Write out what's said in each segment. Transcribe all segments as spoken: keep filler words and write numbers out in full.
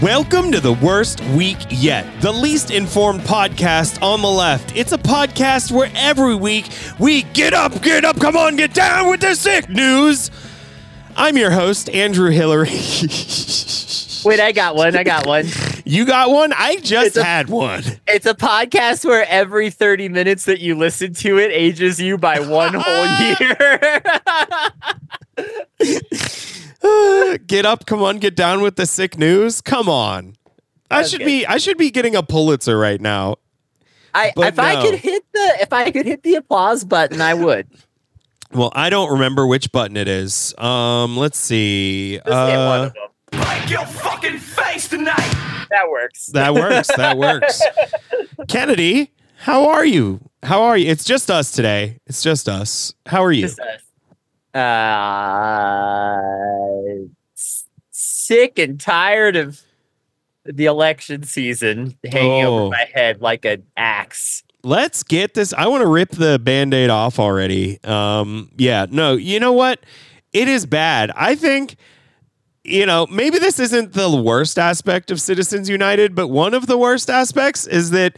Welcome to the worst week yet, the least informed podcast on the left. It's a podcast where every week we get up, get up, come on, get down with the sick news. I'm your host, Andrew Hillary. Wait, I got one. I got one. You got one? I just a, had one. It's a podcast where every thirty minutes that you listen to it ages you by one whole year. Get up, come on, get down with the sick news. Come on. I That's should good. be I should be getting a Pulitzer right now. I But if I no. could hit the if I could hit the applause button, I would. Well, I don't remember which button it is. Um, let's see. Just hit Uh, one of them. Break your fucking face tonight. That works. That works. That works. Kennedy, how are you? How are you? It's just us today. It's just us. How are you? Just us. Uh, s- sick and tired of the election season hanging Oh. over my head like an axe. Let's get this. I want to rip the Band-Aid off already. Um, yeah, no, you know what? It is bad. I think, you know, maybe this isn't the worst aspect of Citizens United, but one of the worst aspects is that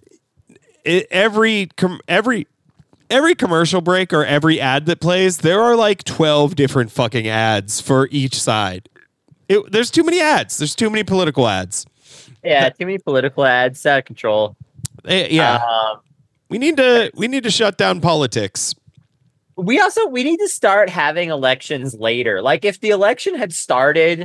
it, every com- every every commercial break or every ad that plays, there are like twelve different fucking ads for each side. It, there's too many ads. There's too many political ads. Yeah, too many political ads, it's out of control. Eh, yeah, Um, we need to we need to shut down politics. we also we need to start having elections later. Like if the election had started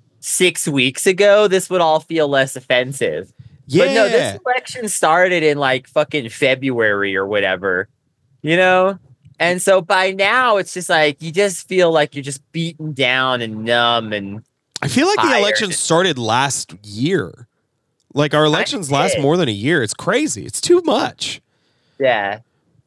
six weeks ago, this would all feel less offensive. Yeah, But no, this election started in like fucking February or whatever, you know? And so by now it's just like you just feel like you're just beaten down and numb and I feel like the tired. election started last year. Like our elections last did. more than a year. It's crazy. It's too much. yeah.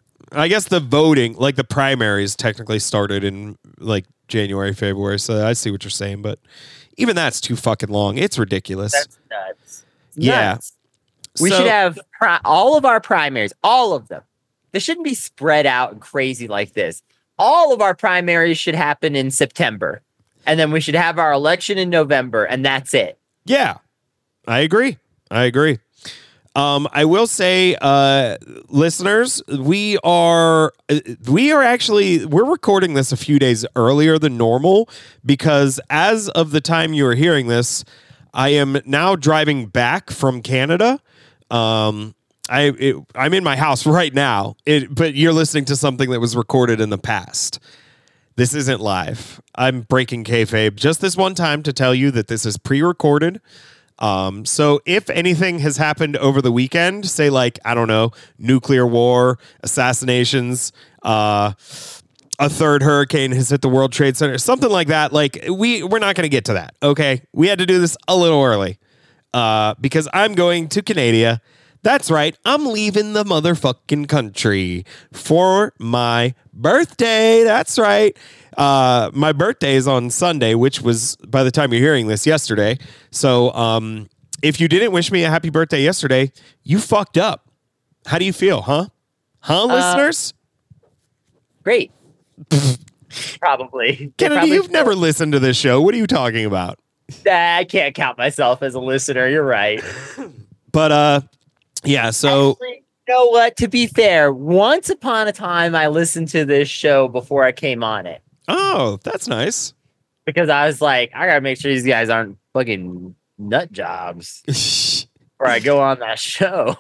I guess the voting, like the primaries, technically started in like January, February. So I see what you're saying, but even that's too fucking long. It's ridiculous. That's nuts. It's Yeah. nuts. We So- should have pri- all of our primaries, all of them. They shouldn't be spread out and crazy like this. All of our primaries should happen in September. And then we should have our election in November, and that's it. Yeah, I agree. I agree. Um, I will say, uh, listeners, we are uh, we are actually we're recording this a few days earlier than normal because as of the time you are hearing this, I am now driving back from Canada. Um, I it, I'm in my house right now, it, but you're listening to something that was recorded in the past. This isn't live. I'm breaking kayfabe just this one time to tell you that this is pre-recorded. Um, so if anything has happened over the weekend, say like, I don't know, nuclear war, assassinations, uh, a third hurricane has hit the World Trade Center, something like that. Like we, we're not going to get to that. Okay. We had to do this a little early, uh, because I'm going to Canada. That's right. I'm leaving the motherfucking country for my birthday. That's right. Uh, my birthday is on Sunday, which was, by the time you're hearing this, yesterday. So um, if you didn't wish me a happy birthday yesterday, you fucked up. How do you feel, huh? Huh, listeners? Great. Probably. They Kennedy, probably you've feel- never listened to this show. What are you talking about? I can't count myself as a listener. You're right. But uh, yeah, so Actually, you know what? To be fair, once upon a time, I listened to this show before I came on it oh, that's nice. because I was like, I gotta make sure these guys aren't fucking nut jobs before I go on that show.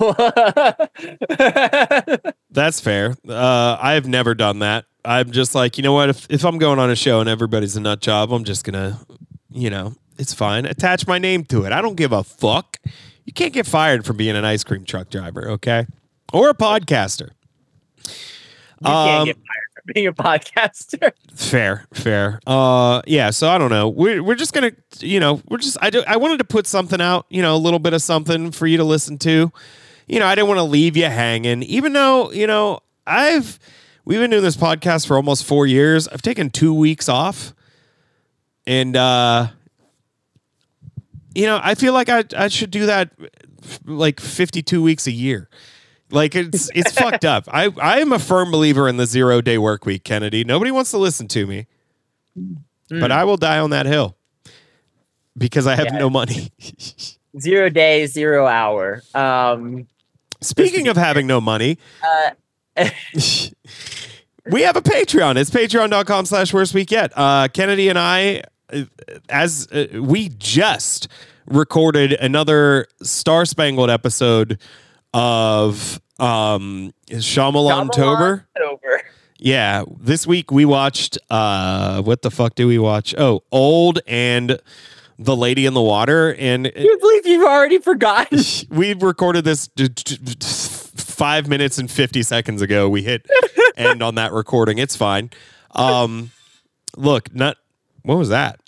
That's fair. Uh, I've never done that. I'm just like, you know what? If if I'm going on a show and everybody's a nut job, I'm just gonna, you know, it's fine. Attach my name to it. I don't give a fuck. You can't get fired for being an ice cream truck driver, okay? Or a podcaster. You can't Um, get fired for being a podcaster. Fair, fair. Uh, yeah. So I don't know. We're we're just gonna, you know, we're just. I do, I wanted to put something out, you know, a little bit of something for you to listen to. You know, I didn't want to leave you hanging, even though, you know, I've we've been doing this podcast for almost four years. I've taken two weeks off, and uh, you know, I feel like I I should do that like fifty-two weeks a year. Like it's it's fucked up. I I am a firm believer in the zero day work week, Kennedy. Nobody wants to listen to me, Mm. but I will die on that hill because I have Yeah. no money. Zero day, zero hour. Um, Speaking of having no money, uh, we have a Patreon. It's patreon.com slash worst week yet. Uh, Kennedy and I, uh, as uh, we just recorded another Star Spangled episode of um, Shyamalan Tober. October. Yeah, this week we watched, uh, what the fuck did we watch? Oh, Old and The Lady in the Water. And I can't believe you've already forgotten. we recorded this d- d- d- five minutes and fifty seconds ago. We hit end on that recording. It's fine. Um, look, not, what was that?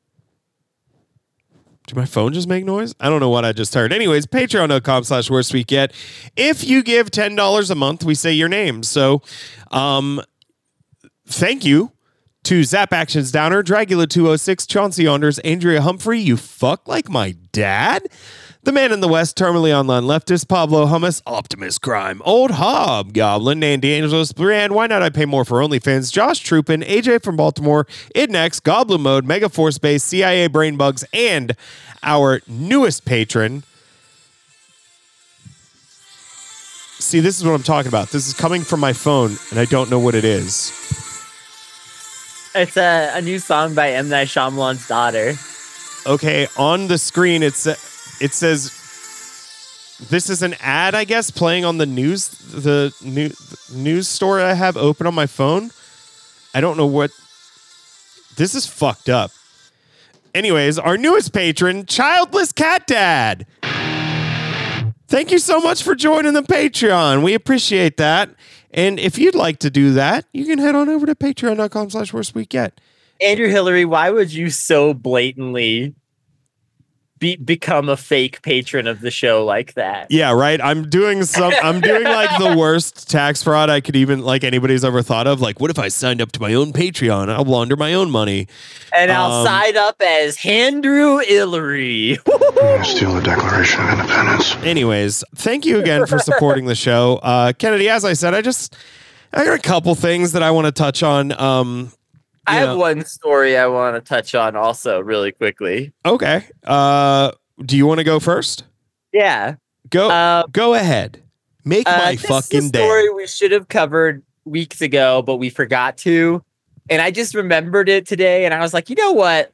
Did my phone just make noise? I don't know what I just heard. Anyways, patreon.com slash worst week yet. If you give ten dollars a month, we say your name. So, um, thank you to Zap Actions Downer, Dragula two oh six, Chauncey Onders, Andrea Humphrey, you fuck like my dad, The Man in the West, Terminally Online Leftist, Pablo Hummus, Optimus Crime, Old Hobgoblin, Nan D'Angelo's, Brand, Why Not I Pay More for OnlyFans, Josh Troopin, A J from Baltimore, Idnex, Goblin Mode, Mega Force Base, C I A Brain Bugs, and our newest patron. See, this is what I'm talking about. This is coming from my phone, and I don't know what it is. It's a, a new song by M. Night Shyamalan's daughter. Okay, on the screen, it's it says this is an ad, I guess, playing on the news the new news story I have open on my phone. I don't know what. This is fucked up. Anyways, our newest patron, Childless Cat Dad. Thank you so much for joining the Patreon. We appreciate that. And if you'd like to do that, you can head on over to patreon.com slash worst week yet. Andrew Hillary, why would you so blatantly be, become a fake patron of the show like that? Yeah, right. I'm doing some, I'm doing like the worst tax fraud I could even, like anybody's ever thought of. Like, what if I signed up to my own Patreon? I'll launder my own money. And I'll Um, sign up as Andrew Hillary. Steal the Declaration of Independence. Anyways, thank you again for supporting the show. Uh, Kennedy, as I said, I just, I got a couple things that I want to touch on. Um, I you have know. one story I want to touch on also really quickly. Okay. Uh, do you want to go first? Yeah. Go, Uh, go ahead. Make Uh, my this fucking is a day. story we should have covered weeks ago, but we forgot to. And I just remembered it today, and I was like, you know what?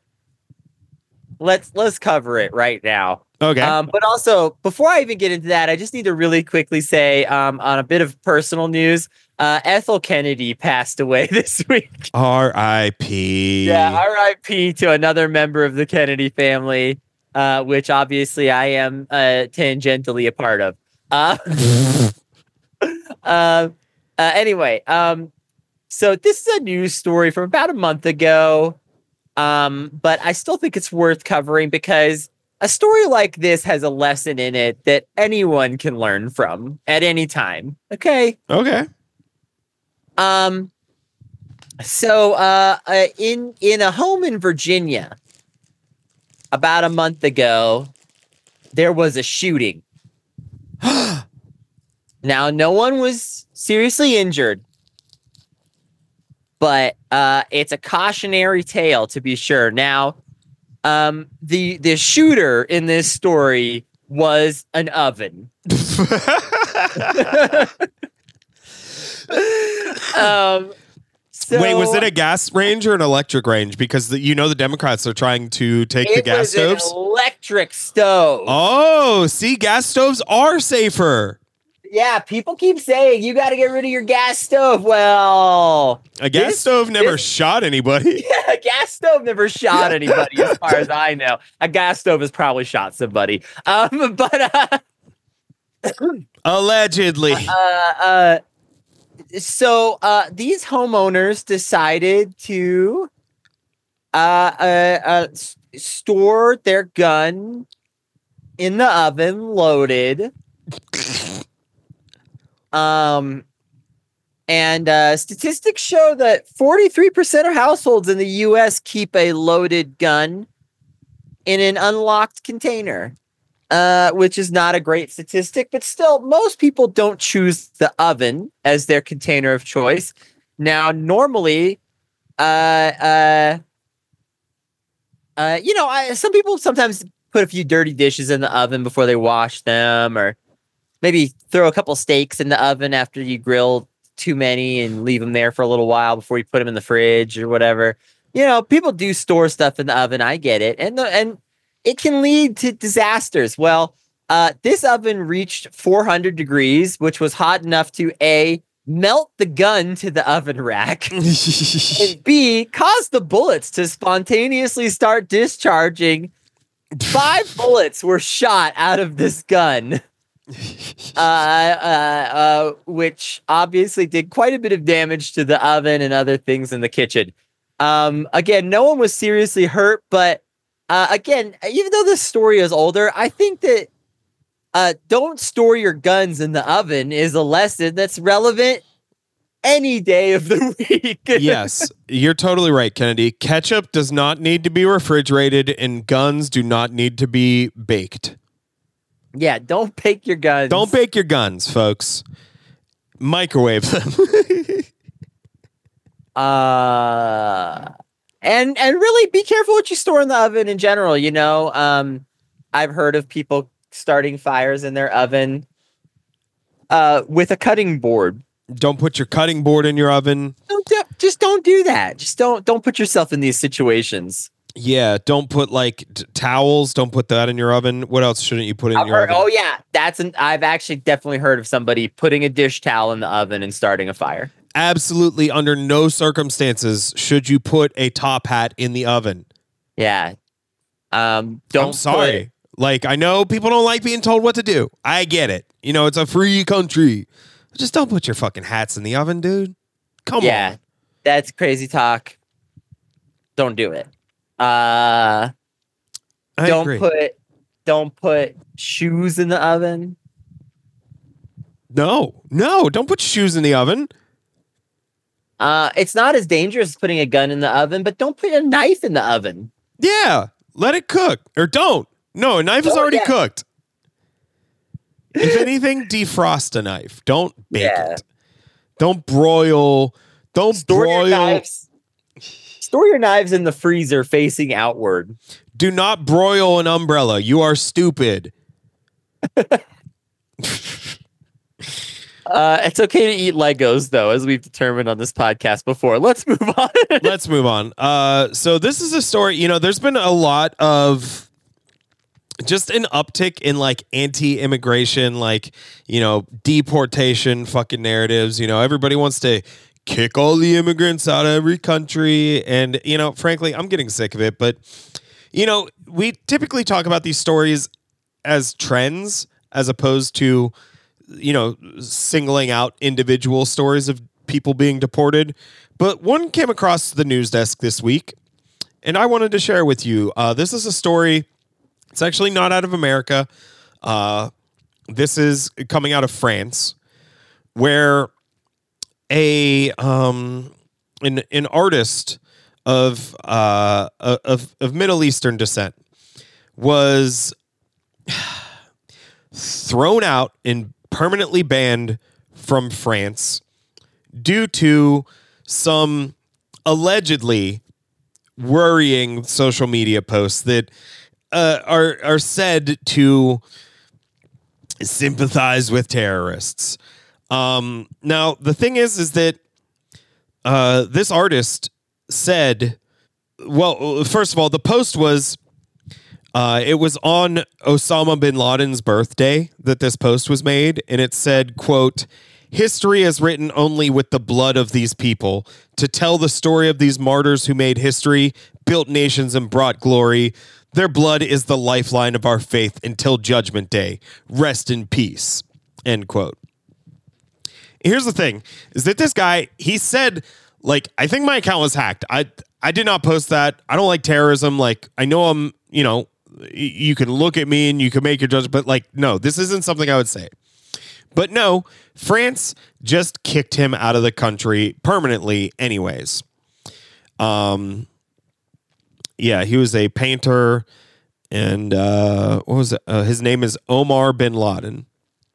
Let's let's cover it right now. Okay. Um, but also, before I even get into that, I just need to really quickly say, um, on a bit of personal news, uh, Ethel Kennedy passed away this week. R I P Yeah, R I P to another member of the Kennedy family, uh, which obviously I am uh, tangentially a part of. Uh, uh, uh, anyway, um, so this is a news story from about a month ago, um, but I still think it's worth covering because a story like this has a lesson in it that anyone can learn from at any time. Okay. Okay. Um. So, uh, uh, in in a home in Virginia, about a month ago, there was a shooting. Now, no one was seriously injured, but uh, it's a cautionary tale to be sure. Now, um, the the shooter in this story was an oven. um. So, Wait, was it a gas range or an electric range? Because the, you know the Democrats are trying to take the It gas was stoves. an electric stove. Oh, see, gas stoves are safer. Yeah, people keep saying you got to get rid of your gas stove. Well, A gas this- stove never this- shot anybody. yeah, a gas stove never shot anybody, as far as I know. A gas stove has probably shot somebody. Um, but uh, Allegedly. uh, uh, so uh, these homeowners decided to uh, uh, uh, s- store their gun in the oven, loaded. Um, and uh, statistics show that forty-three percent of households in the U S keep a loaded gun in an unlocked container, uh, which is not a great statistic, but still, most people don't choose the oven as their container of choice. Now, normally, uh, uh, Uh, you know, I some people sometimes put a few dirty dishes in the oven before they wash them, or maybe throw a couple steaks in the oven after you grill too many and leave them there for a little while before you put them in the fridge or whatever. You know, people do store stuff in the oven. I get it, and the, and it can lead to disasters. Well, uh, this oven reached four hundred degrees, which was hot enough to a melt the gun to the oven rack, and B, cause the bullets to spontaneously start discharging. Five bullets were shot out of this gun, uh, uh, uh, which obviously did quite a bit of damage to the oven and other things in the kitchen. Um, again, no one was seriously hurt, but uh, again, even though this story is older, I think that Uh, don't store your guns in the oven is a lesson that's relevant any day of the week. Yes, you're totally right, Kennedy. Ketchup does not need to be refrigerated, and guns do not need to be baked. Yeah, don't bake your guns. Don't bake your guns, folks. Microwave them. uh, and and really be careful what you store in the oven in general. You know, um, I've heard of people starting fires in their oven uh, with a cutting board. Don't put your cutting board in your oven. Don't do, just don't do that. Just don't don't put yourself in these situations. Yeah, don't put like t- towels. Don't put that in your oven. What else shouldn't you put in I've your heard, oven? oh yeah, that's an. I've actually definitely heard of somebody putting a dish towel in the oven and starting a fire. Absolutely, under no circumstances should you put a top hat in the oven. Yeah. Um. Don't. I'm sorry. Put, Like, I know people don't like being told what to do. I get it. You know, it's a free country. Just don't put your fucking hats in the oven, dude. Come yeah, on. That's crazy talk. Don't do it. Uh, I don't agree. put don't put shoes in the oven. No, no, don't put shoes in the oven. Uh, it's not as dangerous as putting a gun in the oven, but don't put a knife in the oven. Yeah, let it cook. Or don't. No, a knife is Oh, already yeah. cooked. If anything, defrost a knife. Don't bake Yeah. it. Don't broil. Don't Store broil. your knives. Store your knives in the freezer facing outward. Do not broil an umbrella. You are stupid. Uh, it's okay to eat Legos, though, as we've determined on this podcast before. Let's move on. Let's move on. Uh, so this is a story, you know, there's been a lot of just an uptick in like anti-immigration, like, you know, deportation fucking narratives. You know, everybody wants to kick all the immigrants out of every country. And, you know, frankly, I'm getting sick of it. But, you know, we typically talk about these stories as trends as opposed to, you know, singling out individual stories of people being deported. But one came across the news desk this week, and I wanted to share with you. Uh, this is a story. It's actually not out of America. Uh, this is coming out of France, where a um, an an artist of uh, of of Middle Eastern descent was thrown out and permanently banned from France due to some allegedly worrying social media posts that uh, are are said to sympathize with terrorists. Um, now, the thing is, is that uh, this artist said, well, first of all, the post was, uh, it was on Osama bin Laden's birthday that this post was made, and it said, quote, "History is written only with the blood of these people. To tell the story of these martyrs who made history, built nations, and brought glory. Their blood is the lifeline of our faith until Judgment Day. Rest in peace." End quote. Here's the thing, is that this guy, he said, like, I think my account was hacked. I I did not post that. I don't like terrorism. Like, I know I'm, you know, y- you can look at me and you can make your judgment, but like, no, this isn't something I would say. But no, France just kicked him out of the country permanently anyways. Um, yeah, he was a painter, and uh, what was it? Uh, his name is Omar bin Laden.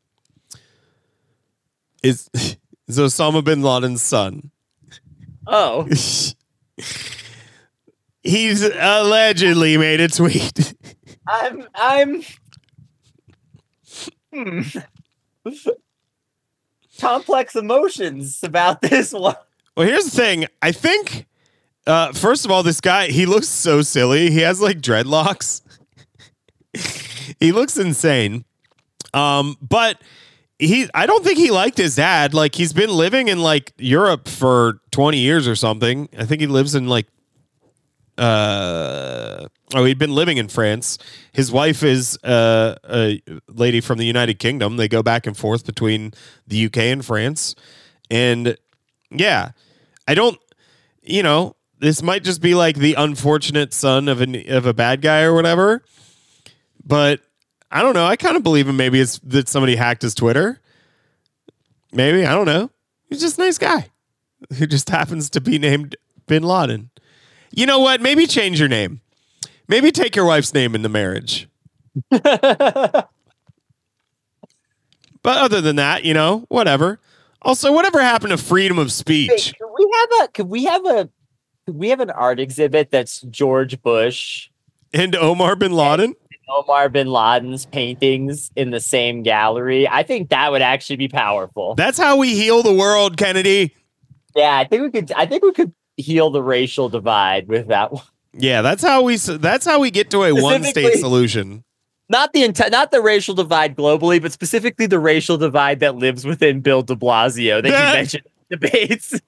Is is Osama bin Laden's son. Oh, He He's allegedly made a tweet. I'm I'm hmm. complex emotions about this one. Well, here's the thing. I think, uh, first of all, this guy, he looks so silly. He has like dreadlocks. He looks insane. Um, but he, I don't think he liked his dad. Like, he's been living in like Europe for twenty years or something. I think he lives in like, uh, oh, he'd been living in France. His wife is uh, a lady from the United Kingdom. They go back and forth between the U K and France. And yeah, I don't, you know, this might just be like the unfortunate son of an of a bad guy or whatever. But I don't know. I kind of believe him. Maybe it's that somebody hacked his Twitter. Maybe. I don't know. He's just a nice guy who just happens to be named Bin Laden. You know what? Maybe change your name. Maybe take your wife's name in the marriage. But other than that, you know, whatever. Also, whatever happened to freedom of speech? Wait, could we have a could we have a could we have an art exhibit that's George Bush And Omar bin Laden? Omar bin Laden's paintings in the same gallery? I think that would actually be powerful. That's how we heal the world, Kennedy. Yeah, I think we could I think we could heal the racial divide with that one. Yeah, that's how we that's how we get to a one-state Specifically- solution. Not the enti- not the racial divide globally, but specifically the racial divide that lives within Bill de Blasio that you mentioned in debates.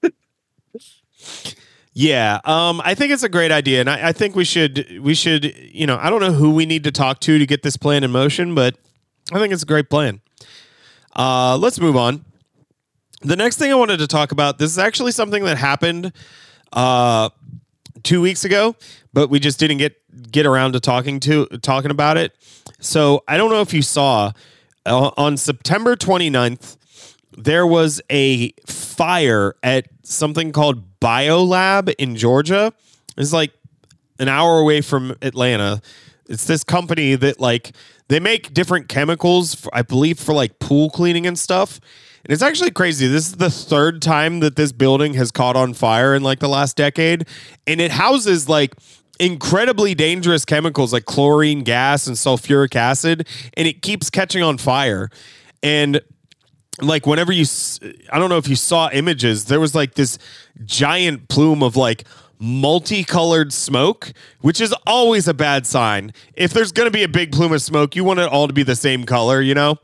Yeah, um, I think it's a great idea, and I, I think we should we should you know I don't know who we need to talk to to get this plan in motion, but I think it's a great plan. Uh, let's move on. The next thing I wanted to talk about, this is actually something that happened uh, two weeks ago, but we just didn't get get around to talking to talking about it. So I don't know if you saw uh, on September twenty-ninth, there was a fire at something called BioLab in Georgia. It's like an hour away from Atlanta. It's this company that like they make different chemicals, for, I believe, for like pool cleaning and stuff. And it's actually crazy. This is the third time that this building has caught on fire in like the last decade. And it houses like incredibly dangerous chemicals like chlorine gas and sulfuric acid. And it keeps catching on fire. And like whenever you, I don't know if you saw images, there was like this giant plume of like multicolored smoke, which is always a bad sign. If there's going to be a big plume of smoke, you want it all to be the same color, you know?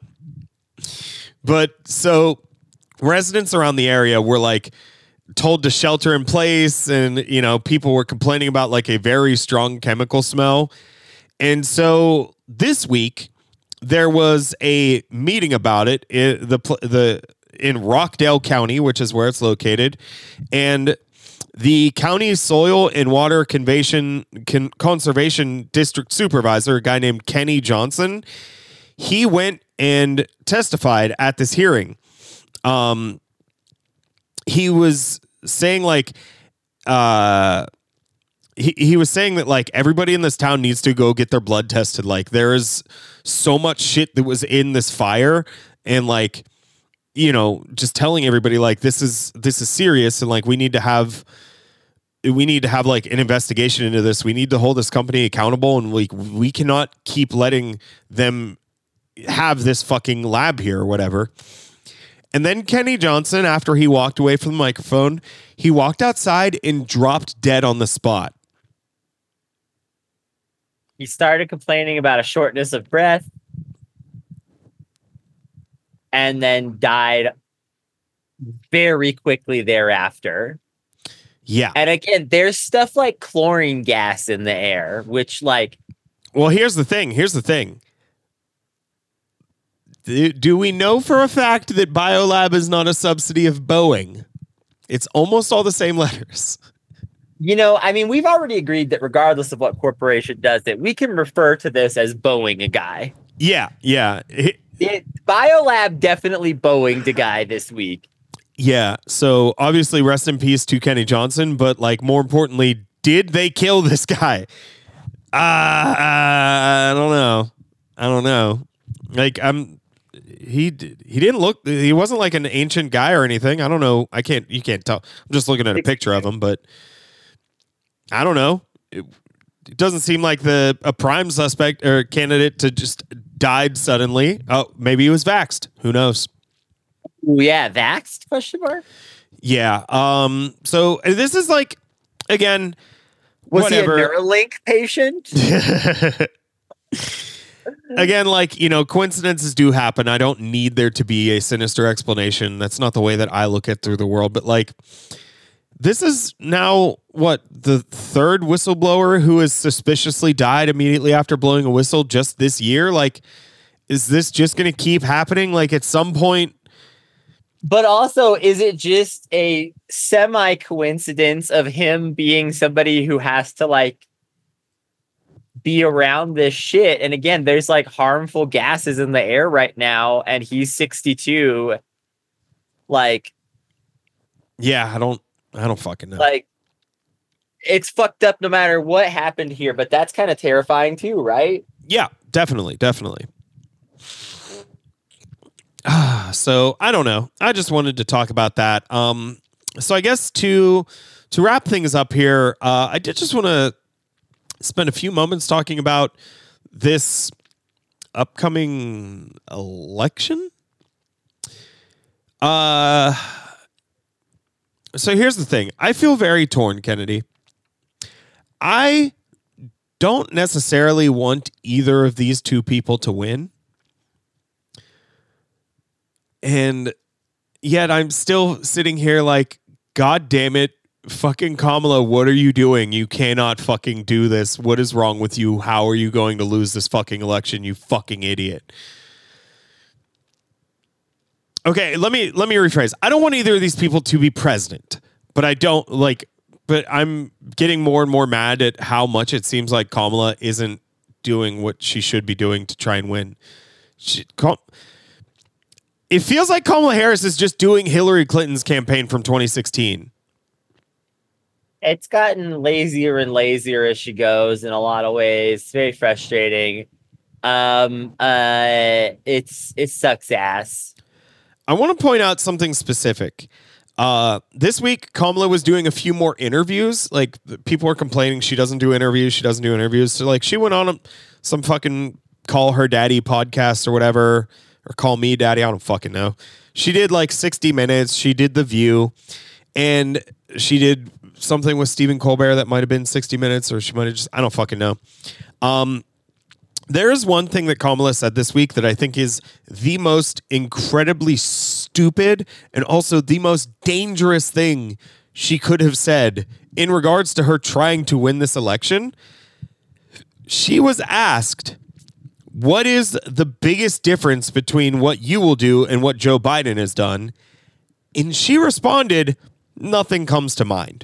But so residents around the area were like told to shelter in place, and, you know, people were complaining about like a very strong chemical smell. And so this week there was a meeting about it in the the in Rockdale County, which is where it's located, and the county soil and water conservation con- conservation district supervisor, a guy named Kenny Johnson, he went and testified at this hearing. Um, he was saying like, uh, he, he was saying that like everybody in this town needs to go get their blood tested. Like there is so much shit that was in this fire, and like, you know, just telling everybody like this is this is serious, and like we need to have we need to have like an investigation into this. We need to hold this company accountable, and like we cannot keep letting them have this fucking lab here or whatever. And then Kenny Johnson, after he walked away from the microphone, he walked outside and dropped dead on the spot. He started complaining about a shortness of breath and then died very quickly thereafter. Yeah. And again, there's stuff like chlorine gas in the air, which like... Well, here's the thing. Here's the thing. Do, do we know for a fact that BioLab is not a subsidy of Boeing? It's almost all the same letters. You know, I mean, we've already agreed that regardless of what corporation does it, we can refer to this as Boeing a guy. Yeah, yeah. It, It, BioLab definitely Boeinged a guy this week. Yeah, so obviously rest in peace to Kenny Johnson, but like more importantly, did they kill this guy? Uh, I don't know. I don't know. Like I'm he he didn't look he wasn't like an ancient guy or anything. I don't know. I can't you can't tell. I'm just looking at a picture of him, but I don't know. it, it doesn't seem like the a prime suspect or candidate to just died suddenly. Oh, maybe he was vaxxed. Who knows? Ooh, yeah, vaxxed? Question mark. Yeah. Um. So this is like, again, Was whatever. he a Neuralink patient? Again, like, you know, coincidences do happen. I don't need there to be a sinister explanation. That's not the way that I look at through the world. But like, this is now what, the third whistleblower who has suspiciously died immediately after blowing a whistle just this year. Like, is this just going to keep happening? Like, at some point. But also, is it just a semi coincidence of him being somebody who has to like be around this shit? And again, there's like harmful gases in the air right now, and he's sixty-two. Like, Yeah, I don't, I don't fucking know. like, it's fucked up no matter what happened here, but that's kind of terrifying too, right? Yeah, definitely, definitely. Ah, so I don't know. I just wanted to talk about that. Um, so I guess to to wrap things up here, uh, I did just want to spend a few moments talking about this upcoming election. Uh, so here's the thing. I feel very torn, Kennedy. I don't necessarily want either of these two people to win. And yet I'm still sitting here like, God damn it, fucking Kamala, what are you doing? You cannot fucking do this. What is wrong with you? How are you going to lose this fucking election, you fucking idiot? Okay, let me let me rephrase. I don't want either of these people to be president, but I don't like but I'm getting more and more mad at how much it seems like Kamala isn't doing what she should be doing to try and win. She, Kam- It feels like Kamala Harris is just doing Hillary Clinton's campaign from twenty sixteen. It's gotten lazier and lazier as she goes in a lot of ways. It's very frustrating. Um, uh, it's it sucks ass. I want to point out something specific. Uh, this week, Kamala was doing a few more interviews. Like, people were complaining she doesn't do interviews. She doesn't do interviews. So, like, she went on a, some fucking Call Her Daddy podcast or whatever. Or Call Me Daddy, I don't fucking know. She did like sixty minutes. She did The View. And she did something with Stephen Colbert that might have been sixty minutes. Or she might have just, I don't fucking know. Um, there is one thing that Kamala said this week that I think is the most incredibly stupid and also the most dangerous thing she could have said in regards to her trying to win this election. She was asked, what is the biggest difference between what you will do and what Joe Biden has done? And she responded, nothing comes to mind.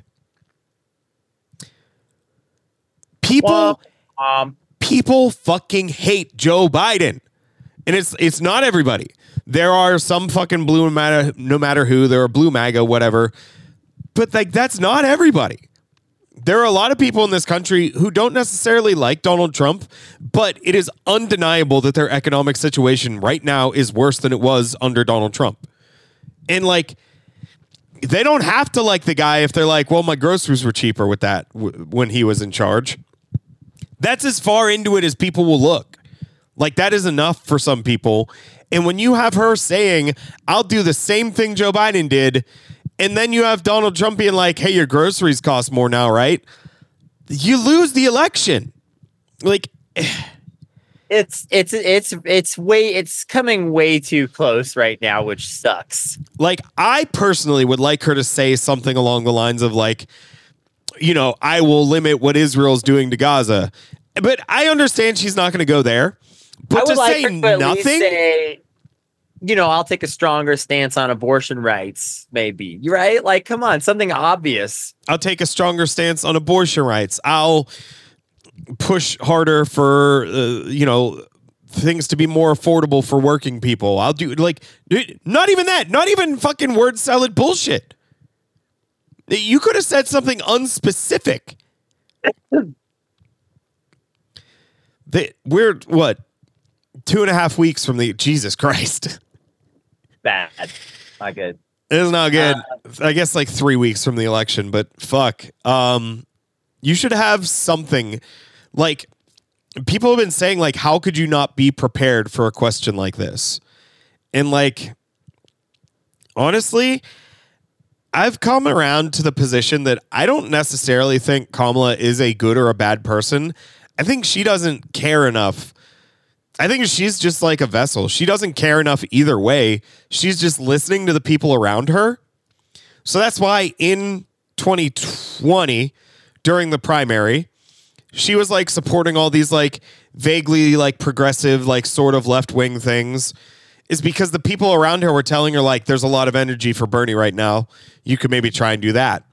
People, Well, um, people fucking hate Joe Biden. And it's it's not everybody. There are some fucking blue no matter, no matter who. There are blue MAGA, whatever. But like, that's not everybody. There are a lot of people in this country who don't necessarily like Donald Trump, but it is undeniable that their economic situation right now is worse than it was under Donald Trump. And like, they don't have to like the guy if they're like, well, my groceries were cheaper with that w- when he was in charge. That's as far into it as people will look. Like, that is enough for some people. And when you have her saying, I'll do the same thing Joe Biden did, and then you have Donald Trump being like, hey, your groceries cost more now, right? You lose the election. Like, it's it's it's it's way it's coming way too close right now, which sucks. like I personally would like her to say something along the lines of like, you know, I will limit what Israel's doing to Gaza. But I understand she's not going to go there. But I would to like say her to at least nothing, say, you know, I'll take a stronger stance on abortion rights, maybe. You're right. Like, come on, something obvious. I'll take a stronger stance on abortion rights. I'll push harder for, uh, you know, things to be more affordable for working people. I'll do like, dude, not even that, not even fucking word salad bullshit. You could have said something unspecific. They, we're what? Two and a half weeks from the Jesus Christ. Bad. Not good. It is not good. Uh, I guess like three weeks from the election, but fuck. Um, You should have something like people have been saying, like, how could you not be prepared for a question like this? And like, honestly, I've come around to the position that I don't necessarily think Kamala is a good or a bad person. I think she doesn't care enough. I think she's just like a vessel. She doesn't care enough either way. She's just listening to the people around her. So that's why in twenty twenty, during the primary, she was like supporting all these like vaguely like progressive, like sort of left wing things, is because the people around her were telling her like, there's a lot of energy for Bernie right now. You could maybe try and do that.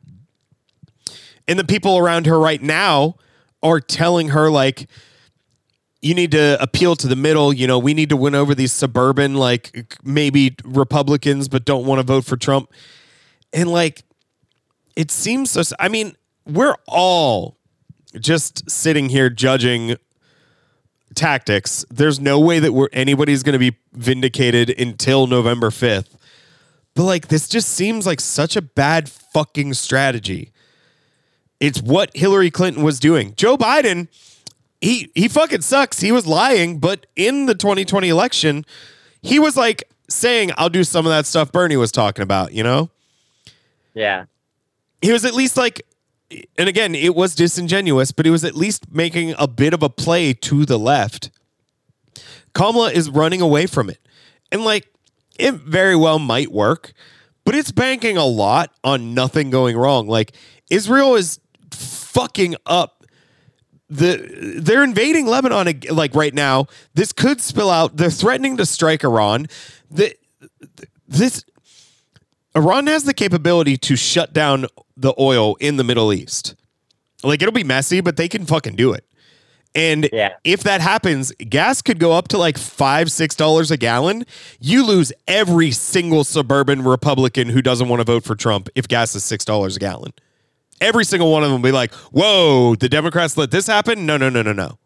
And the people around her right now are telling her like, you need to appeal to the middle. You know, we need to win over these suburban, like maybe Republicans, but don't want to vote for Trump. And like, it seems so, I mean, we're all just sitting here judging tactics. There's no way that we're anybody's going to be vindicated until November fifth. But like, this just seems like such a bad fucking strategy. It's what Hillary Clinton was doing. Joe Biden, he he fucking sucks. He was lying, but in the twenty twenty election, he was like saying, I'll do some of that stuff Bernie was talking about, you know? Yeah. He was at least like, and again, it was disingenuous, but he was at least making a bit of a play to the left. Kamala is running away from it. And like, it very well might work, but it's banking a lot on nothing going wrong. Like, Israel is fucking up. The they're invading Lebanon like right now. This could spill out. They're threatening to strike Iran. The, this Iran has the capability to shut down the oil in the Middle East. Like, it'll be messy, but they can fucking do it. And yeah. if that happens, gas could go up to like five, six dollars a gallon. You lose every single suburban Republican who doesn't want to vote for Trump if gas is six dollars a gallon. Every single one of them will be like, whoa, the Democrats let this happen? No, no, no, no, no.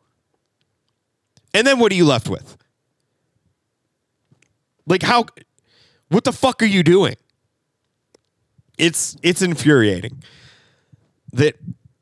And then what are you left with? Like, how, what the fuck are you doing? It's, it's infuriating that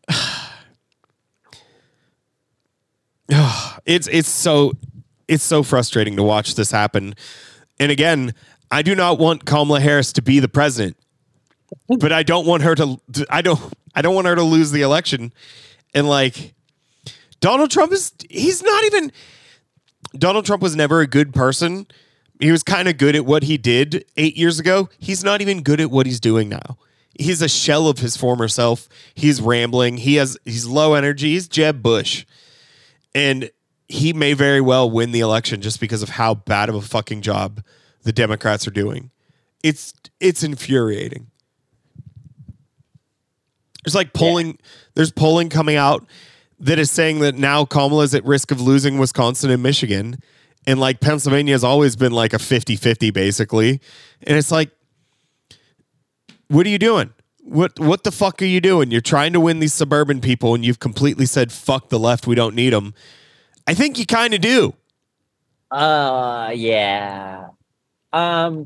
it's, it's so, it's so frustrating to watch this happen. And again, I do not want Kamala Harris to be the president, but I don't want her to, I don't, I don't want her to lose the election. And like, Donald Trump is, he's not even, Donald Trump was never a good person. He was kind of good at what he did eight years ago. He's not even good at what he's doing now. He's a shell of his former self. He's rambling. He has, he's low energy. He's Jeb Bush. And he may very well win the election just because of how bad of a fucking job the Democrats are doing. It's, it's infuriating. There's like polling, yeah. There's polling coming out that is saying that now Kamala is at risk of losing Wisconsin and Michigan. And like Pennsylvania has always been like a fifty-fifty basically. And it's like, what are you doing? What what the fuck are you doing? You're trying to win these suburban people and you've completely said, fuck the left, we don't need them. I think you kind of do. Uh, yeah. Um,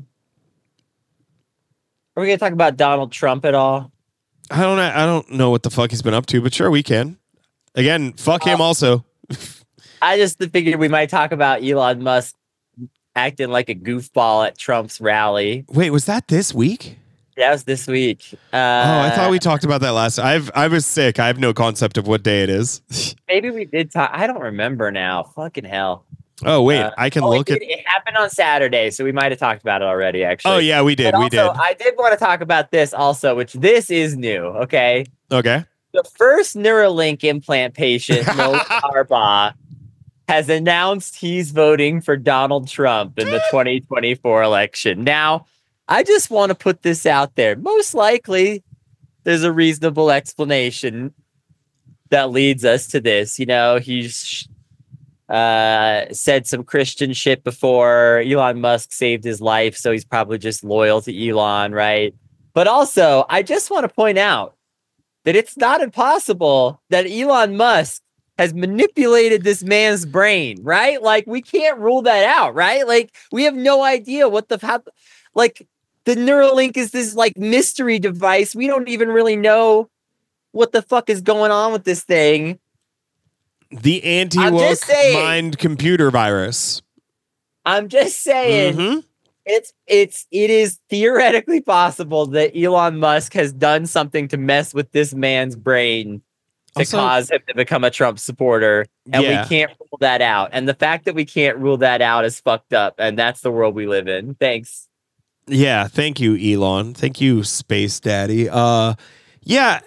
are we going to talk about Donald Trump at all? I don't I don't know what the fuck he's been up to, but sure, we can. Again, fuck uh, him also. I just figured we might talk about Elon Musk acting like a goofball at Trump's rally. Wait, was that this week? That was this week. Uh, oh, I thought we talked about that last. I've I was sick. I have no concept of what day it is. Maybe we did talk. I don't remember now. Fucking hell. Oh wait, uh, I can oh, look it, at. It happened on Saturday, so we might have talked about it already. Actually. Oh yeah, we did. But we also, did. I did want to talk about this also, which this is new. Okay. Okay. The first Neuralink implant patient, Noah Harbaugh, has announced he's voting for Donald Trump in the twenty twenty-four election. Now, I just want to put this out there. Most likely, there's a reasonable explanation that leads us to this. You know, he's uh, said some Christian shit before. Elon Musk saved his life, so he's probably just loyal to Elon, right? But also, I just want to point out that it's not impossible that Elon Musk has manipulated this man's brain, right? Like, we can't rule that out, right? Like, we have no idea what the, how, like, the Neuralink is this, like, mystery device. We don't even really know what the fuck is going on with this thing. The I'm anti-woke just saying. mind computer virus. I'm just saying. Mhm. It's it's it is theoretically possible that Elon Musk has done something to mess with this man's brain to Also- cause him to become a Trump supporter, and Yeah. we can't rule that out. And the fact that we can't rule that out is fucked up, and that's the world we live in. Thanks. Yeah, thank you, Elon. Thank you, Space Daddy. Uh, yeah.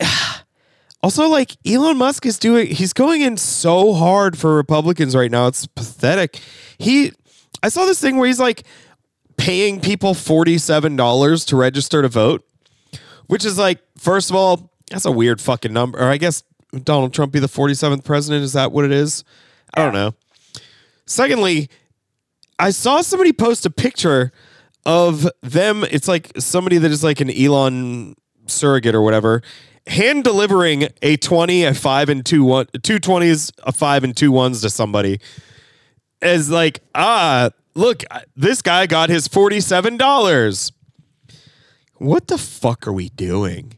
Also, like Elon Musk is doing, he's going in so hard for Republicans right now. It's pathetic. He, I saw this thing where he's like paying people forty-seven dollars to register to vote, which is like, first of all, that's a weird fucking number. Or I guess Donald Trump be the forty-seventh president. Is that what it is? I don't know. Secondly, I saw somebody post a picture of them. It's like somebody that is like an Elon surrogate or whatever, hand delivering a twenty, a five, and two one, two twenties, a five, and two ones to somebody. As like, ah, look, this guy got his forty-seven dollars. What the fuck are we doing?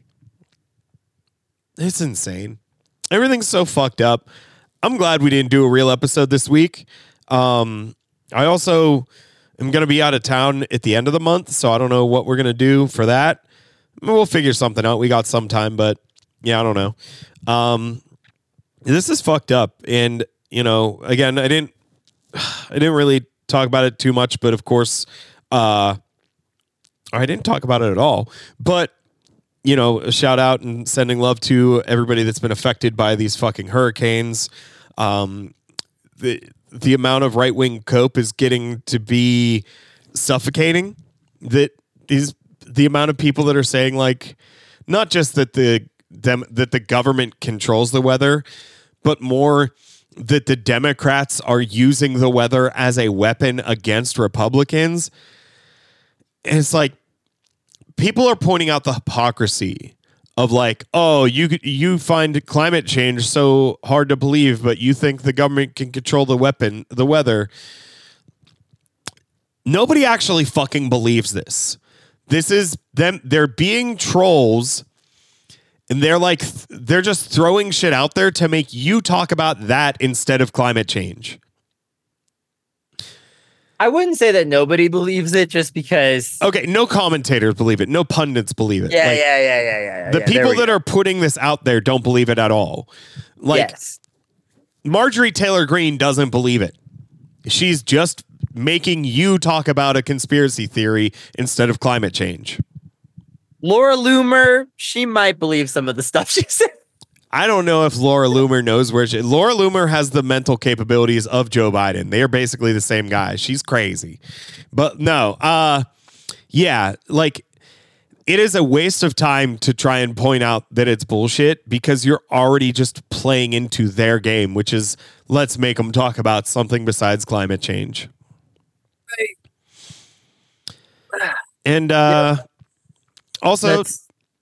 It's insane. Everything's so fucked up. I'm glad we didn't do a real episode this week. Um, I also am going to be out of town at the end of the month, so I don't know what we're going to do for that. We'll figure something out. We got some time, but yeah, I don't know. Um, this is fucked up. And, you know, again, I didn't, I didn't really talk about it too much, but of course, uh, I didn't talk about it at all, but you know, a shout out and sending love to everybody that's been affected by these fucking hurricanes. Um, the, the amount of right wing cope is getting to be suffocating. That is the amount of people that are saying like, not just that the them that the government controls the weather, but more that the Democrats are using the weather as a weapon against Republicans. And it's like, people are pointing out the hypocrisy of like, oh, you you find climate change so hard to believe, but you think the government can control the weapon, the weather. Nobody actually fucking believes this. This is them. They're being trolls. And they're like, they're just throwing shit out there to make you talk about that instead of climate change. I wouldn't say that nobody believes it just because. Okay, no commentators believe it. No pundits believe it. Yeah, Like, yeah, yeah, yeah, yeah. the yeah, people that are putting this out there don't believe it at all. Like, yes. Marjorie Taylor Greene doesn't believe it. She's just making you talk about a conspiracy theory instead of climate change. Laura Loomer, she might believe some of the stuff she said. I don't know if Laura Loomer knows where she... Laura Loomer has the mental capabilities of Joe Biden. They are basically the same guy. She's crazy. But no, uh, yeah, like, it is a waste of time to try and point out that it's bullshit because you're already just playing into their game, which is let's make them talk about something besides climate change. And uh, also... That's-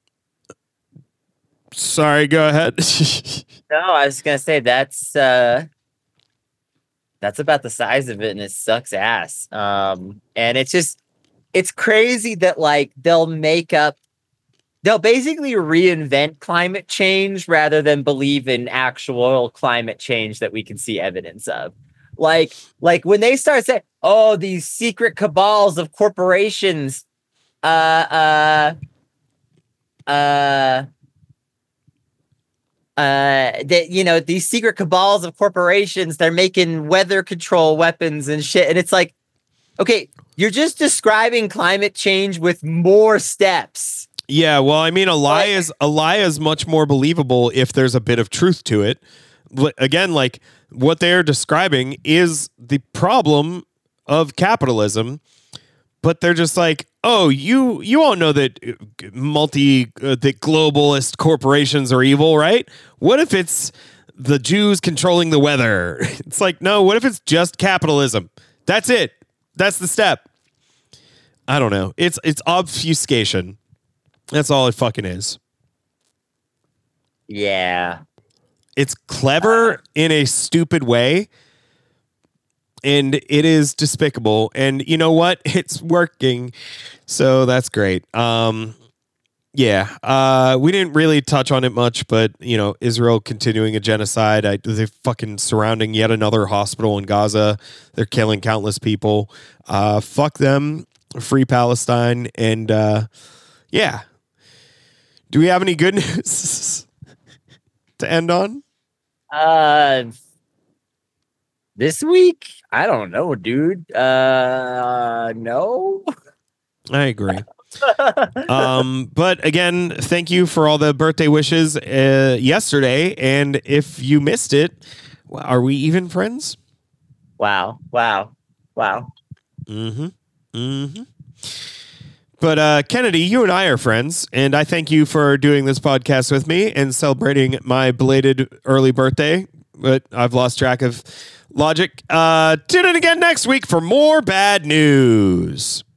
Sorry, go ahead. No, I was gonna say that's uh that's about the size of it, and it sucks ass. Um, and it's just it's crazy that like they'll make up, they'll basically reinvent climate change rather than believe in actual climate change that we can see evidence of. Like, like when they start saying, "Oh, these secret cabals of corporations," uh, uh, uh. Uh, that you know these secret cabals of corporations, they're making weather control weapons and shit, and it's like, okay, you're just describing climate change with more steps. Yeah, well, I mean, a lie Like- is a lie is much more believable if there's a bit of truth to it. L- Again, like what they're describing is the problem of capitalism, but they're just like, oh, you you all know that uh, multi uh, that globalist corporations are evil, right? What if it's the Jews controlling the weather? It's like, no, what if it's just capitalism? That's it. That's the step. I don't know. It's it's obfuscation. That's all it fucking is. Yeah, It's clever in a stupid way. And it is despicable. And you know what? It's working. So that's great. Um, Yeah, uh, we didn't really touch on it much, but you know, Israel continuing a genocide. I, they're fucking surrounding yet another hospital in Gaza. They're killing countless people. Uh, fuck them. Free Palestine. And uh, yeah, do we have any good news to end on? Uh, this week, I don't know, dude. Uh, no. I agree. um, but again, thank you for all the birthday wishes uh, yesterday. And if you missed it, are we even friends? Wow! Wow! Wow! Mm-hmm. Mm-hmm. But uh, Kennedy, you and I are friends, and I thank you for doing this podcast with me and celebrating my belated early birthday. But I've lost track of logic. Uh, tune in again next week for more bad news.